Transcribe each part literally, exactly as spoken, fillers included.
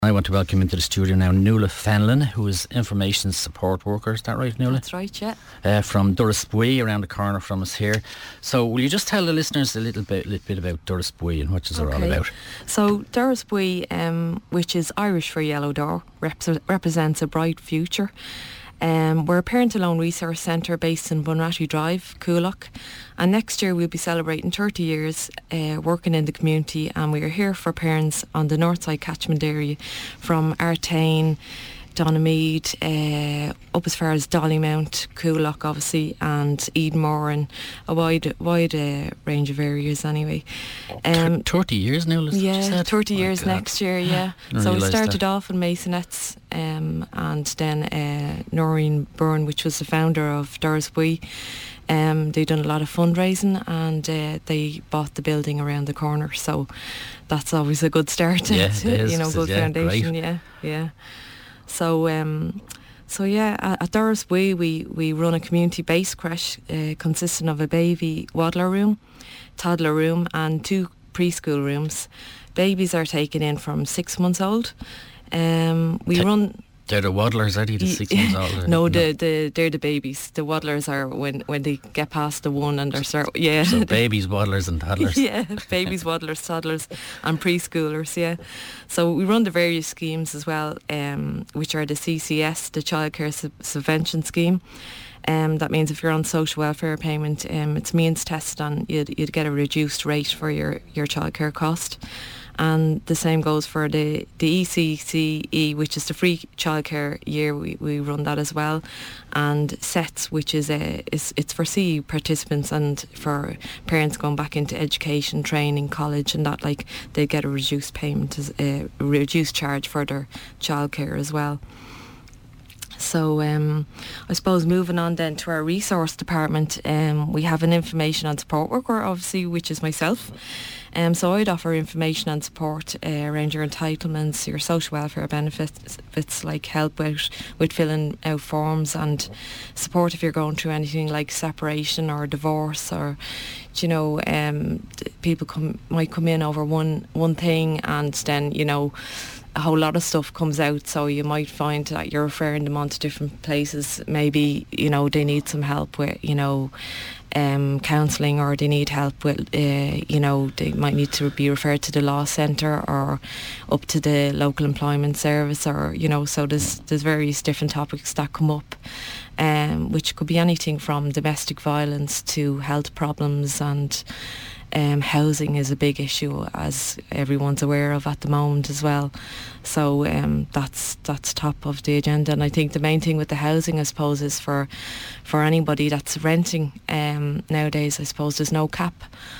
I want to welcome into the studio now Nuala Fenlon, who is information support worker. Is that right, Nuala? That's right, yeah. Uh, from Durrisbuie, around the corner from us here. So will you just tell the listeners a little bit, little bit about Durrisbuie and what is it okay. all about? So Durrisbuie, um, which is Irish for Yellow Door, rep- represents a bright future. Um, we're a parent-alone resource centre based in Bunratty Drive, Coolock, and next year we'll be celebrating thirty years uh, working in the community, and we are here for parents on the north side catchment area from Artane, Donamead, uh, up as far as Dollymount, Coolock obviously, and Edenmore, and a wide wide uh, range of areas anyway. Um, thirty years now, yeah, thirty years God. next year, yeah. So we started that. off in Masonettes, um, and then uh, Noreen Byrne, which was the founder of Durrisbuie. Um, they done a lot of fundraising, and uh, they bought the building around the corner, so that's always a good start. Yeah, to, it is, you know, good yeah, foundation. great. Yeah, yeah. So, um, so yeah, at, at Durrisbuie we, we run a community-based creche uh, consisting of a baby waddler room, toddler room, and two preschool rooms. Babies are taken in from six months old. Um, we Ta- run. They're the waddlers, are they? The six months old? No, the, the they're the babies. The waddlers are when, when they get past the one and they're start. Yeah. So babies, waddlers, and toddlers. Yeah, babies, waddlers, toddlers, and preschoolers. Yeah. So we run the various schemes as well, um, which are the C C S, the Childcare Sub- Subvention Scheme. Um, that means if you're on social welfare payment, um, it's means tested and you'd, you'd get a reduced rate for your, your childcare cost. And the same goes for the, the E C C E, which is the free childcare year. We, we run that as well. And S E T S, which is a is it's for C E participants and for parents going back into education, training, college, and that, like, they get a reduced payment, as a reduced charge for their childcare as well. So um, I suppose moving on then to our resource department, um, we have an information and support worker, obviously, which is myself. Um, so I'd offer information and support uh, around your entitlements, your social welfare benefits, bits like help with, with filling out forms, and support if you're going through anything like separation or divorce, or, you know, um, people come might come in over one one thing, and then, you know, a whole lot of stuff comes out, so you might find that you're referring them on to different places. Maybe, you know, they need some help with, you know, um, counselling, or they need help with, uh, you know, they might need to be referred to the law centre or up to the local employment service, or, you know, so there's there's various different topics that come up, um, which could be anything from domestic violence to health problems, and Um, housing is a big issue, as everyone's aware of at the moment as well. So um, that's that's top of the agenda. And I think the main thing with the housing, I suppose, is for for anybody that's renting um, nowadays. I suppose there's no cap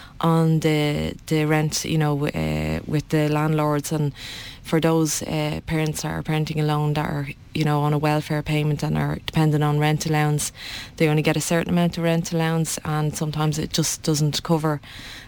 on the the rent, you know, uh, with the landlords, and for those uh, parents that are parenting alone that are, you know, on a welfare payment and are dependent on rent allowance, they only get a certain amount of rent allowance, and sometimes it just doesn't cover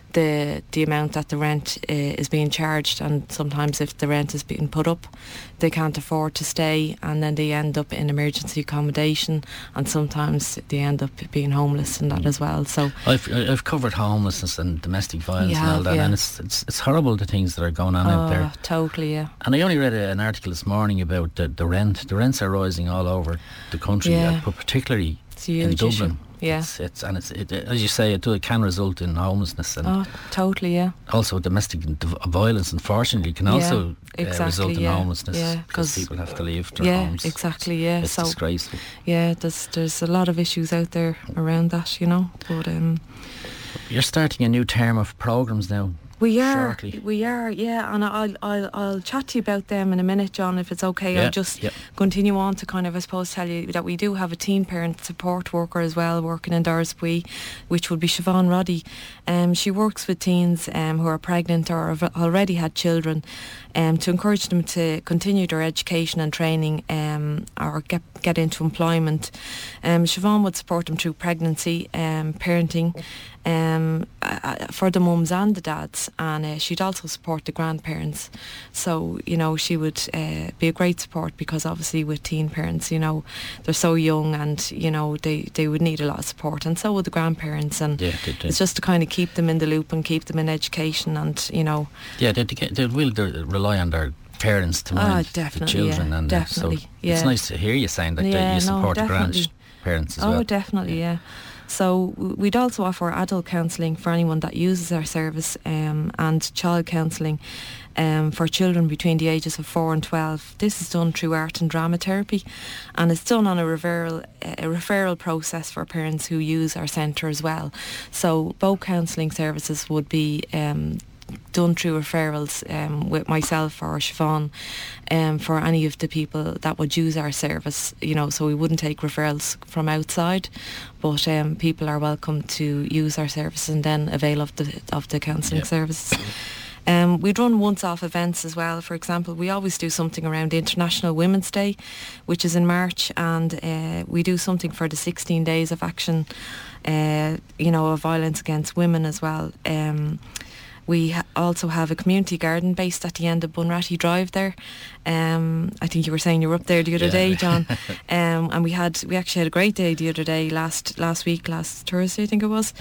the the amount that the rent uh, is being charged. And sometimes if the rent is being put up, they can't afford to stay, and then they end up in emergency accommodation, and sometimes they end up being homeless and that as well. So I've I've covered homelessness and domestic violence have, and all that, yeah. and it's, it's it's horrible, the things that are going on oh, out there. Totally, yeah. And I only read a, an article this morning about the, the rent. The rents are rising all over the country, Yeah. uh, but particularly It's a huge in Dublin. issue. Yeah. It's, it's and it's it, as you say, it, it can result in homelessness, and Oh, totally, yeah. also domestic d- violence, unfortunately, can Yeah, also uh, exactly, result in yeah, homelessness, yeah, because 'cause- people have to leave their Yeah, homes. exactly, yeah. It's So disgraceful. yeah, there's there's a lot of issues out there around that, you know. But um, You're starting a new term of programmes now. we are, Shortly. we are, yeah. And I'll I'll I'll chat to you about them in a minute, John, if it's okay. Yeah, I'll just yeah. continue on to kind of, I suppose, tell you that we do have a teen parent support worker as well working in Durrisbuie, which would be Siobhan Roddy. Um, she works with teens um, who are pregnant or have already had children, um, to encourage them to continue their education and training, um, or get get into employment. Um, Siobhan would support them through pregnancy, um, parenting, um, uh, for the mums and the dads, and uh, she'd also support the grandparents. So, you know, she would uh, be a great support, because obviously with teen parents, you know, they're so young, and, you know, they, they would need a lot of support, and so would the grandparents. And Yeah, they do. it's just to kind of keep them in the loop and keep them in education, and, you know, Yeah, they, they, they will they rely on their parents to mind Oh, definitely, the children, yeah, and definitely, so yeah. it's nice to hear you saying that, Yeah, that you no, support the definitely. grandparents as Oh, well. definitely, yeah. So w- we'd also offer adult counselling for anyone that uses our service, um, and child counselling um, for children between the ages of four and twelve. This is done through art and drama therapy, and it's done on a referral a referral process for parents who use our centre as well. So both counselling services would be um, done through referrals um, with myself or Siobhan, um, for any of the people that would use our service, you know, so we wouldn't take referrals from outside, but um, people are welcome to use our service and then avail of the of the counselling Yeah. services. Um, we'd run once-off events as well. For example, we always do something around International Women's Day, which is in March, and uh, we do something for the sixteen days of action, uh, you know, of violence against women as well. Um, We ha- also have a community garden based at the end of Bunratty Drive there. Um, I think you were saying you were up there the other Yeah. day, John. um, and we had we actually had a great day the other day, last last week, last Thursday I think it was.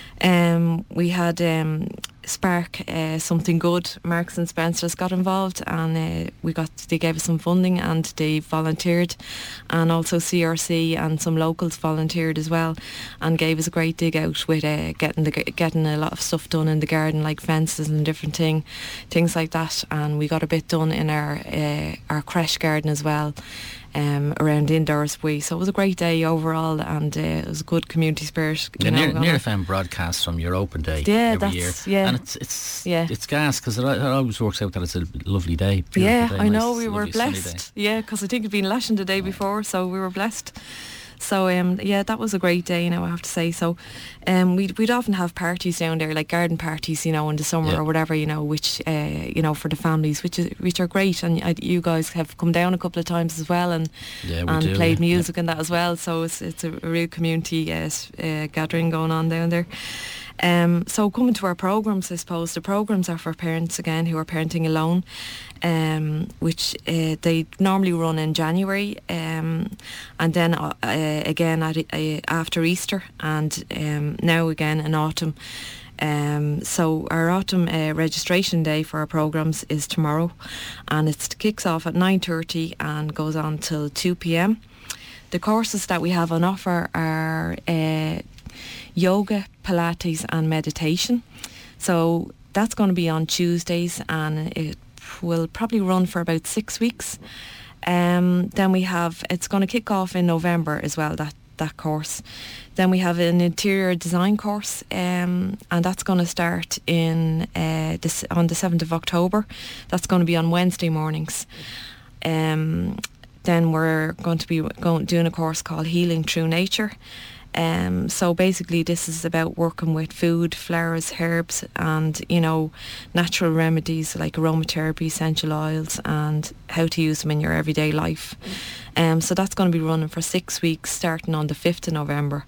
Um, we had um, Spark uh, Something Good, Marks and Spencer's got involved, and uh, we got they gave us some funding and they volunteered, and also C R C and some locals volunteered as well, and gave us a great dig out with uh, getting the getting a lot of stuff done in the garden, like fences and different thing, things like that. And we got a bit done in our uh, our creche garden as well. Um, around indoors we so it was a great day overall, and uh, it was a good community spirit. You The know, Near, going Near on. F M broadcasts from your open day Yeah, every year, that's- yeah. and it's it's Yeah. it's gas because it, it always works out that it's a lovely day. beautiful Yeah, day, I nice, know, we were lovely sunny day. blessed. Yeah, because I think it'd been lashing the day before, so we were blessed. So um, yeah, that was a great day, you know, I have to say. So um, we'd, we'd often have parties down there, like garden parties, you know, in the summer Yeah. or whatever, you know, which, uh, you know, for the families, which is which are great. And uh, you guys have come down a couple of times as well, and Yeah, we and do, played yeah, music and that as well. So it's it's a, a real community uh, s- uh, gathering going on down there. Um, so coming to our programmes, I suppose the programmes are for parents again who are parenting alone, um, which uh, they normally run in January, um, and then uh, uh, again at, uh, after Easter, and um, now again in autumn. Um, so our autumn uh, registration day for our programmes is tomorrow, and it kicks off at nine thirty and goes on till two p.m. The courses that we have on offer are uh, yoga, Pilates and meditation. So that's going to be on Tuesdays, and it will probably run for about six weeks. Um, then we have, it's going to kick off in November as well, that, that course. Then we have an interior design course, um, and that's going to start in uh, this, on the seventh of October. That's going to be on Wednesday mornings. Um, then we're going to be going, doing a course called Healing Through Nature. Um, so basically this is about working with food, flowers, herbs and, you know, natural remedies like aromatherapy, essential oils, and how to use them in your everyday life. Um, so that's going to be running for six weeks starting on the fifth of November.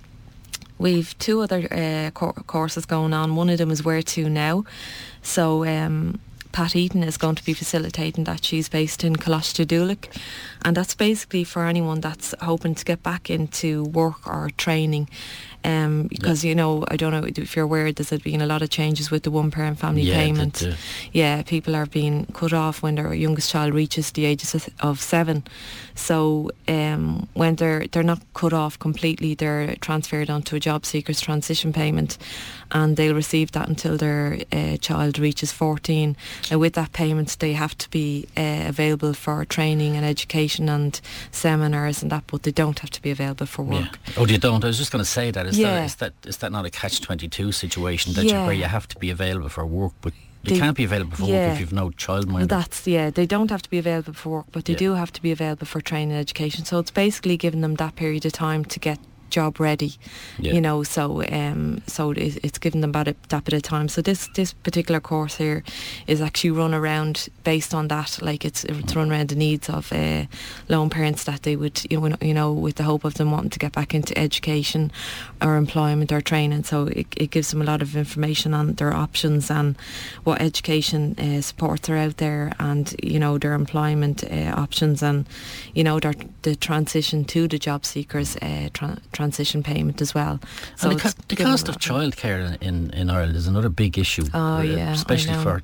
We've two other uh, co- courses going on. One of them is Where To Now. So um, Pat Eaton is going to be facilitating that. She's based in Coláiste, and that's basically for anyone that's hoping to get back into work or training. Um, because, yeah. you know, I don't know if you're aware, there's been a lot of changes with the one parent family yeah, payment. that, uh, yeah, people are being cut off when their youngest child reaches the ages of, of seven. So um, when they're they're not cut off completely, they're transferred onto a job seeker's transition payment, and they'll receive that until their uh, child reaches fourteen. And with that payment, they have to be uh, available for training and education and seminars and that, but they don't have to be available for work. Yeah. Oh, you don't? I was just going to say that. Is, Yeah. that, is, that, is that not a catch twenty-two situation that Yeah. you, where you have to be available for work, but you They- can't be available for yeah. work if you've no childminder? That's, yeah, they don't have to be available for work, but they Yeah. do have to be available for training and education. So it's basically giving them that period of time to get job ready, Yeah. you know, so um, so it, it's giving them that, that bit of time. So this this particular course here is actually run around based on that, like it's it's run around the needs of uh, lone parents that they would, you know, you know, with the hope of them wanting to get back into education or employment or training. So it, it gives them a lot of information on their options and what education uh, supports are out there, and, you know, their employment uh, options, and, you know, their, the transition to the job seekers uh, tra- transition payment as well. So and the, it's co- the given cost them of a lot childcare in, in, in Ireland is another big issue, Oh, uh, yeah, I especially know. for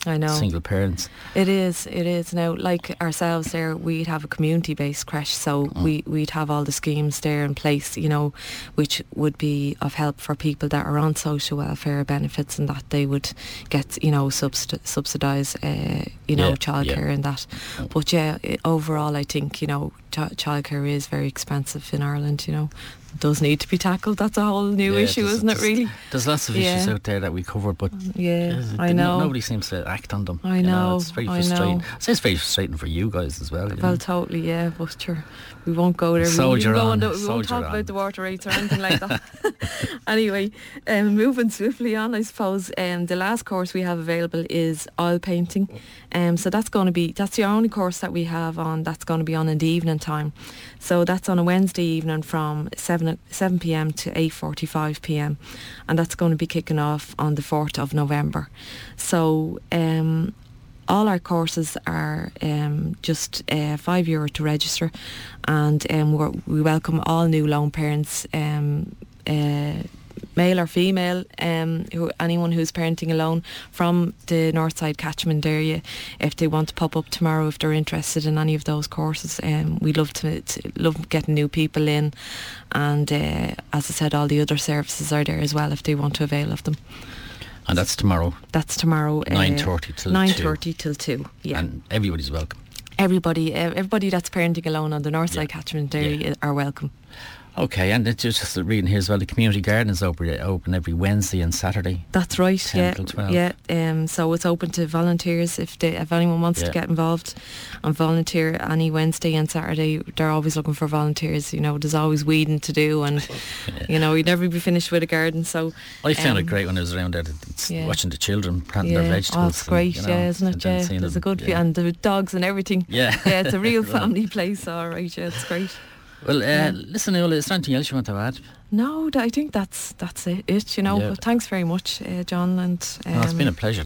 I know. single parents. It is, it is. Now, like ourselves there, we'd have a community-based creche, so Mm. we, we'd have all the schemes there in place, you know, which would be of help for people that are on social welfare benefits, and that they would get, you know, subsidi- subsidise, uh, you know, Yeah, childcare yeah. and that. But yeah, i- overall, I think, you know, ch- childcare is very expensive in Ireland, you know. It does need to be tackled. That's a whole new Yeah, issue, there's- isn't it, there's- really? There's lots of issues Yeah. out there that we covered, but Yeah, uh, I no- know. nobody seems to act on them. I you know, It's very I frustrating. know. I'd say it's very frustrating for you guys as well. you Well, know. totally, yeah, but sure, we won't go there. Soldier we won't, on, go the, we won't soldier talk on. about the water rates or anything like that. Anyway, um, moving swiftly on, I suppose, um, the last course we have available is oil painting. Um, so that's going to be, that's the only course that we have on, that's going to be on in the evening time. So that's on a Wednesday evening from seven p.m. to eight forty-five p.m. and that's going to be kicking off on the fourth of November. So um, all our courses are um, just uh, five euro to register, and um, we're, we welcome all new lone parents, um, uh, male or female, um, who, anyone who's parenting alone from the Northside catchment area. If they want to pop up tomorrow, if they're interested in any of those courses, um, we love to, to love getting new people in, and uh, as I said, all the other services are there as well if they want to avail of them. And that's tomorrow. That's tomorrow. nine thirty till nine two. thirty till two. Yeah. And everybody's welcome. Everybody, uh, everybody that's parenting alone on the Northside Yeah. catchment area Yeah. are welcome. Okay, and it's just reading here as well, the community garden is open, open every Wednesday and Saturday. That's right. ten Yeah, till twelve. yeah. Um, so it's open to volunteers if they, if anyone wants Yeah. to get involved and volunteer any Wednesday and Saturday. They're always looking for volunteers. You know, there's always weeding to do, and you know, you'd never be finished with a garden. So I found it um, great when I was around there, it's yeah. watching the children planting yeah, their vegetables. oh, it's great, and, you know, yeah, isn't and it? then Yeah, seeing there's a them, good yeah. view, and the dogs and everything. Yeah. yeah, it's a real family place. All right, yeah, it's great. Well, uh, Yeah. listen, Eola, is there anything else you want to add? No, I think that's that's it. it you know, Yeah. but thanks very much, uh, John. And um, No, it's been a pleasure.